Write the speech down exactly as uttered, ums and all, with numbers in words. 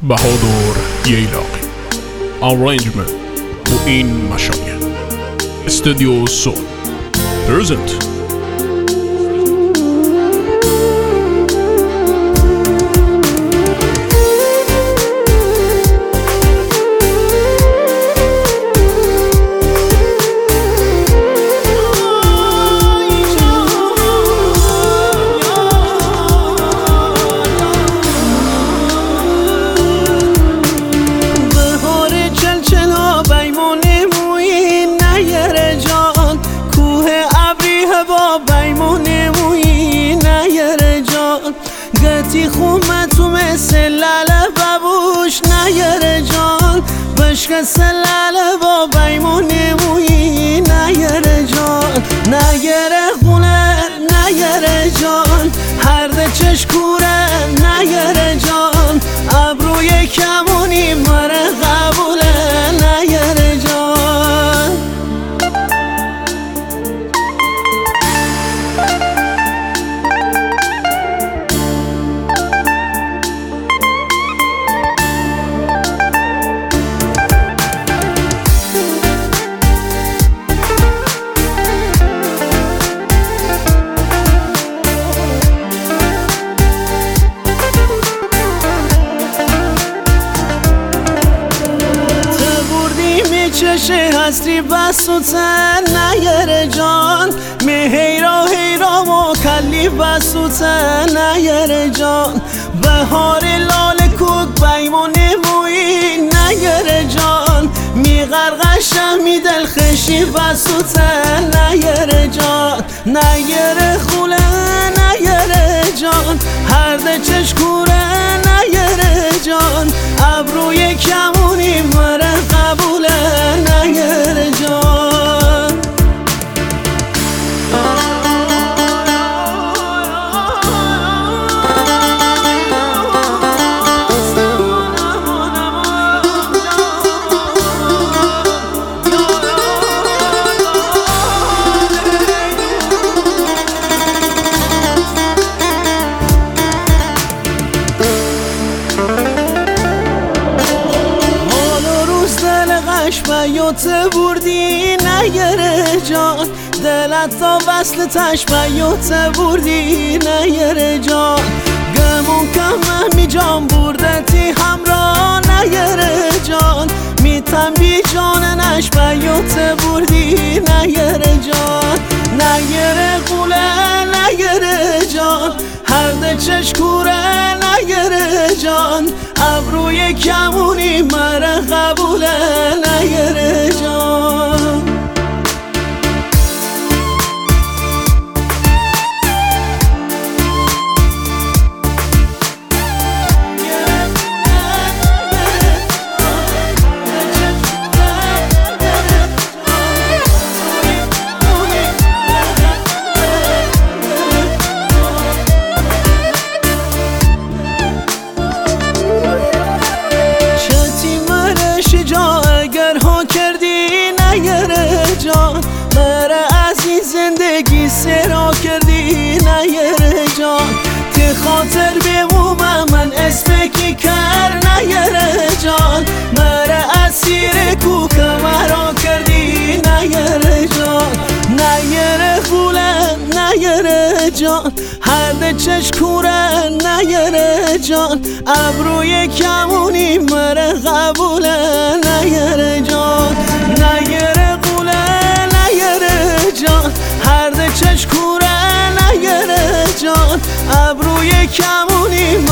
بهادر ییلاقی Arrangement و این مشاهیر استودیو سول پرزنت. گتی خومه تو مثل لاله ببوش نیاره جان بشک سلاله با بیمونه مویی نیاره جان نیاره خونه نیاره جان هر ده چشکوره نیاره جان ابروی کمونی مره قبوله نیاره جان چشه هستی بسوتن نیاره جان می هیرا هیرا و کلی بسوتن نیاره جان بهار لال کوک بیمونه مویی نیاره جان می غرقشم می دل خشی بسوتن نیاره جان نیاره خوله نیاره جان هر ده چشکوره نیاره جان ابروی کمونی مره قبوله نیاره جان بیوته بردی نیاره جان دلت تا وصل تش بیوته بردی نیاره جان گمون کم می جان بردتی همراه نیاره جان میتم بی جان نش بیوته بردی نیاره جان نیاره قوله نیاره جان هر ده چشکوره نیاره جان ابروی کمونی مره قبوله نیاره جان جان مره عزیز زندگی سرا کردی نیاره جان تی خاطر بمومم من اسمکی کر نیاره جان مره اسیر کوکه مرا کردی نیاره جان نیاره خوله نیاره جان هر ده چشکوره نیاره جان ابروی کمونی مره قبوله نیاره جان نیاره جان هر ده چشکوره نیاره جان ابروی کمونی